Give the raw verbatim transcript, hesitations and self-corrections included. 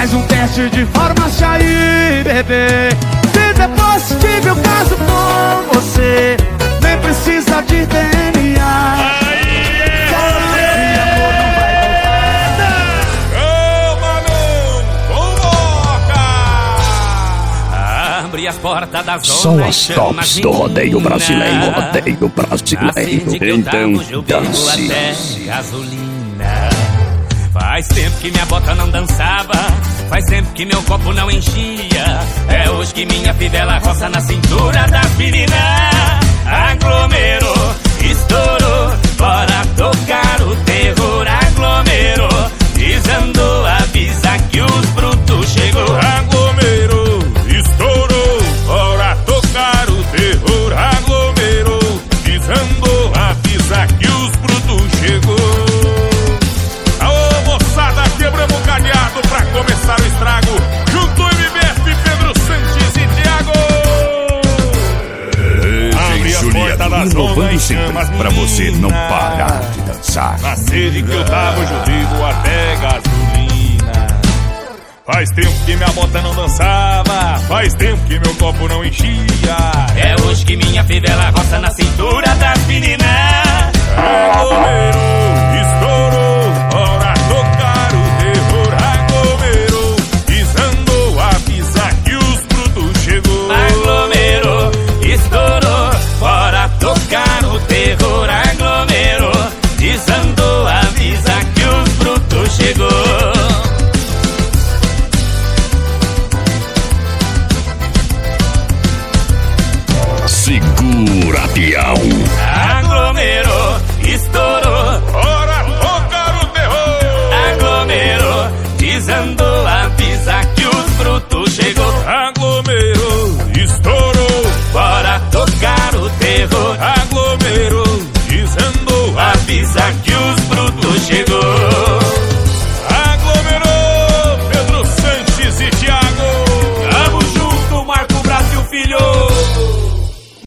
faz um teste de farmácia aí, bebê. Se depois tive o caso com você, nem precisa de D N A. As portas da zona são as tops do rodeio brasileiro, rodeio brasileiro. Então dance. Até gasolina. Faz tempo que minha bota não dançava, faz tempo que meu copo não enchia. É hoje que minha fivela roça na cintura das meninas. Aglomerou, estourou, bora tocar o terror. Aglomerou, desandou, avisa que os brutos chegou. Aglomerou, estourou, bora tocar o terror. Aglomerou, desandou, avisa que os brutos chegou. Aô moçada, quebramos o cadeado pra começar o estrago. Junto M B F, Pedro Sanches e Thiago. Abre a porta da zona e chama as pra você não parar de dançar. Na sede que eu tava, hoje eu vivo até gasolina. Faz tempo que minha bota não dançava, faz tempo que meu copo não enchia. É hoje que minha fivela roça na cintura das meninas. Aglomerou, estourou, bora tocar o terror. Aglomerou, desandou, avisa que os brutos chegou. Aglomerou, estourou, bora tocar o terror. Aglomerou, desandou, avisa que os brutos chegou. Segura, Tião. Aglomerou, estourou, Bora tocar o terror. aglomerou, desandou, avisa que os brutos chegou. Aglomerou, estourou,